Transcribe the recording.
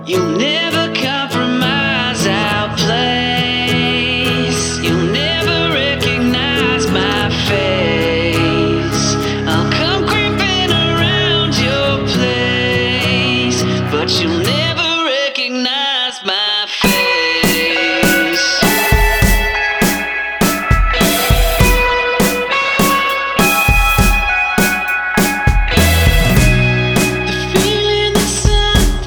You'll never compromise our place. You'll never recognize my face. I'll come creeping around your place, but you'll never